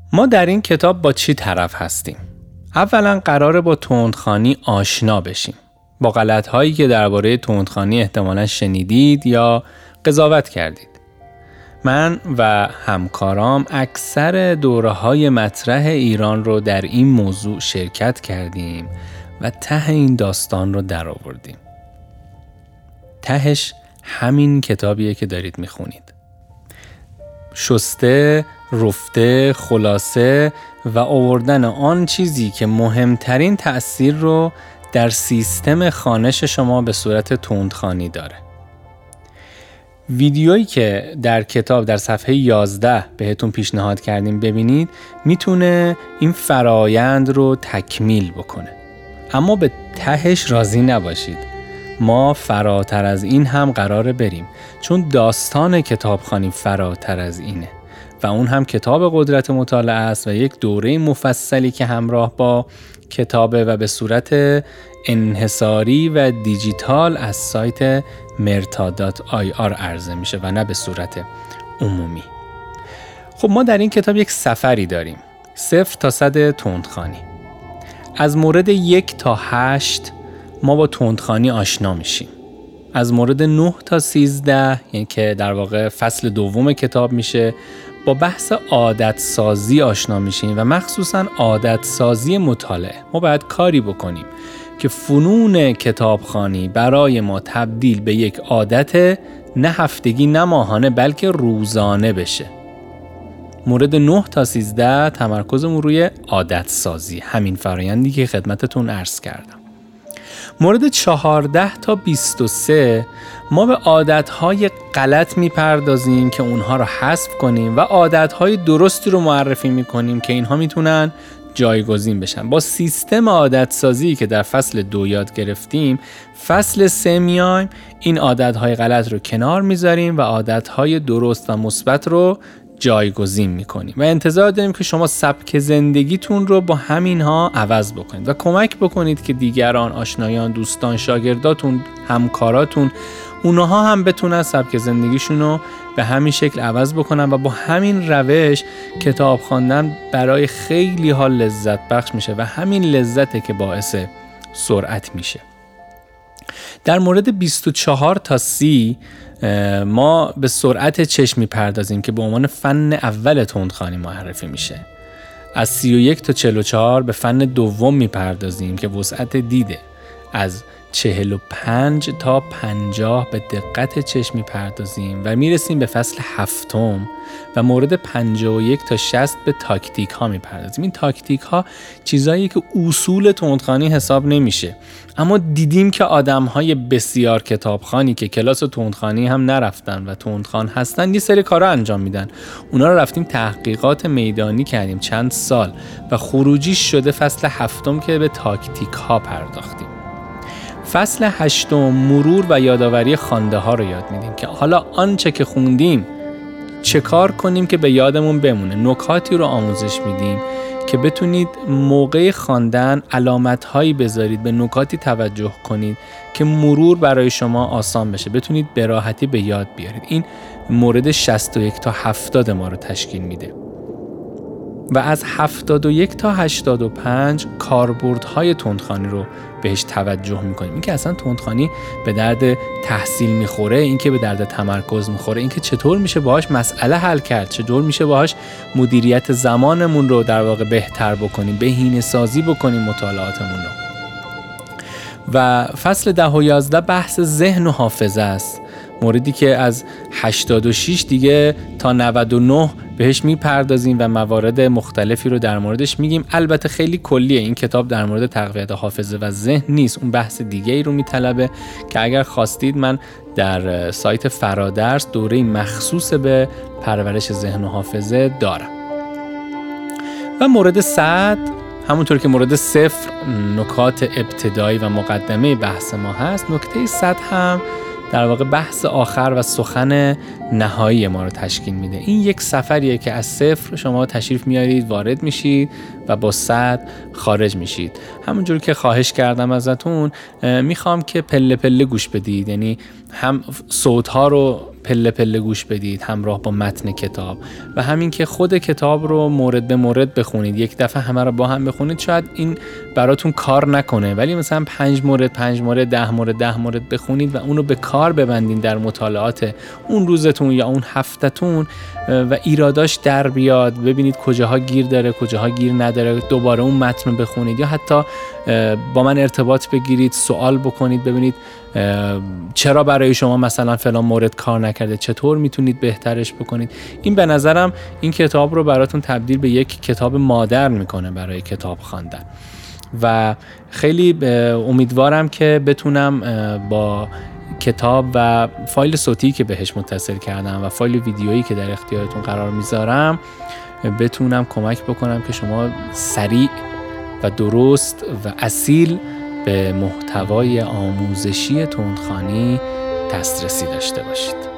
ما در این کتاب با چی طرف هستیم؟ اولا قراره با تندخوانی آشنا بشیم. با غلط‌هایی که درباره تندخوانی احتمالاً شنیدید یا قضاوت کردید. من و همکارام اکثر دوره‌های مطرح ایران رو در این موضوع شرکت کردیم و ته این داستان رو در آوردیم. تهش همین کتابیه که دارید میخونید. شسته، رفته، خلاصه و آوردن آن چیزی که مهمترین تأثیر رو در سیستم خوانش شما به صورت تندخوانی داره. ویدیویی که در کتاب در صفحه 11 بهتون پیشنهاد کردیم ببینید میتونه این فرایند رو تکمیل بکنه. اما به تهش راضی نباشید. ما فراتر از این هم قراره بریم، چون داستان کتابخوانی فراتر از اینه و اون هم کتاب قدرت مطالعه است و یک دوره مفصلی که همراه با کتابه و به صورت انحصاری و دیجیتال از سایت merta.ir عرضه میشه و نه به صورت عمومی. خب ما در این کتاب یک سفری داریم، 0 تا 100 تندخوانی. از مورد 1 تا 8 ما با تندخوانی آشنا میشیم. از مورد 9 تا 13 یعنی که در واقع فصل دوم کتاب میشه، با بحث عادت سازی آشنا میشیم و مخصوصاً عادت سازی مطالعه. ما باید کاری بکنیم که فنون کتابخوانی برای ما تبدیل به یک عادت نه هفتگی نه ماهانه بلکه روزانه بشه. مورد 9 تا 13 تمرکزمون روی عادت سازی، همین فرآیندی که خدمتتون عرض کردم. مورد 14 تا 23 ما به عادتهای غلط میپردازیم که اونها رو حذف کنیم و عادتهای درستی رو معرفی میکنیم که اینها میتونن جایگزین بشن. با سیستم عادت سازی که در فصل 2 یاد گرفتیم، فصل 3 میایم این عادتهای غلط رو کنار میذاریم و عادتهای درست و مثبت رو جایگزین میکنیم و انتظار داریم که شما سبک زندگیتون رو با همینها عوض بکنید و کمک بکنید که دیگران، آشنایان، دوستان، شاگرداتون، همکاراتون اونها هم بتونن سبک زندگیشون رو به همین شکل عوض بکنن و با همین روش کتاب خواندن برای خیلی ها لذت بخش میشه و همین لذته که باعث سرعت میشه. در مورد 24 تا 30 ما به سرعت چشم میپردازیم که به عنوان فن اول تندخوانی معرفی میشه. از 31 تا 44 به فن دوم میپردازیم که وسعت دیده. از 45 تا 50 به دقت چشم میپردازیم و میرسیم به فصل هفتم و مورد 51 تا 60 به تاکتیک ها میپردازیم. این تاکتیک ها چیزایی که اصول تندخوانی حساب نمیشه، اما دیدیم که آدم های بسیار کتابخوانی که کلاس تندخوانی هم نرفتن و تندخوان هستن یه سری کارا انجام میدن. اونا رو رفتیم تحقیقات میدانی کردیم چند سال و خروجیش شده فصل هفتم که به تاکتیک ها پرداختیم. فصل 8 مرور و یادآوری خوانده ها رو یاد میدیم که حالا آنچه که خوندیم چه کار کنیم که به یادمون بمونه. نکاتی رو آموزش میدیم که بتونید موقع خواندن علامت هایی بذارید، به نکاتی توجه کنید که مرور برای شما آسان بشه، بتونید به راحتی به یاد بیارید. این مورد 61 تا 70 ما رو تشکیل میده. و از 71 تا 85 کاربردهای تندخوانی رو بهش توجه میکنیم. این که اصلا تندخوانی به درد تحصیل میخوره، این که به درد تمرکز میخوره، این که چطور میشه باهاش مسئله حل کرد، چطور میشه باهاش مدیریت زمانمون رو در واقع بهتر بکنیم، بهینه سازی بکنیم مطالعاتمون رو. و فصل 10 و 11 بحث ذهن و حافظه است، موردی که از 86 دیگه تا 99 بهش میپردازیم و موارد مختلفی رو در موردش میگیم. البته خیلی کلیه، این کتاب در مورد تقویت حافظه و ذهن نیست، اون بحث دیگه ای رو میطلبه که اگر خواستید من در سایت فرادرس دوره مخصوص به پرورش ذهن و حافظه دارم. و مورد 100 همونطور که مورد 0 نکات ابتدایی و مقدمه بحث ما هست، نکته 100 هم در واقع بحث آخر و سخن نهایی ما رو تشکیل میده. این یک سفریه که از 0 شما تشریف میارید، وارد میشید و با 100 خارج میشید. همونجور که خواهش کردم ازتون، میخوام که پله پله گوش بدید، یعنی هم صوت‌ها رو پله پله گوش بدید همراه با متن کتاب و همین که خود کتاب رو مورد به مورد بخونید، یک دفعه همه رو با هم بخونید، شاید این براتون کار نکنه، ولی مثلا 5 مورد 10 مورد بخونید و اونو به کار ببندید در مطالعات اون روزتون یا اون هفتهتون و ایراداش در بیاد، ببینید کجاها گیر داره کجاها گیر نداره، دوباره اون متن بخونید یا حتی با من ارتباط بگیرید، سوال بکنید، ببینید چرا برای شما مثلا فلان مورد کار نکرده، چطور میتونید بهترش بکنید. این به نظرم این کتاب رو براتون تبدیل به یک کتاب مادرن میکنه برای کتاب خواندن و خیلی امیدوارم که بتونم با کتاب و فایل صوتی که بهش متصل کردم و فایل ویدیویی که در اختیارتون قرار میذارم بتونم کمک بکنم که شما سریع و درست و اصیل به محتوای آموزشی تندخوانی دسترسی داشته باشید.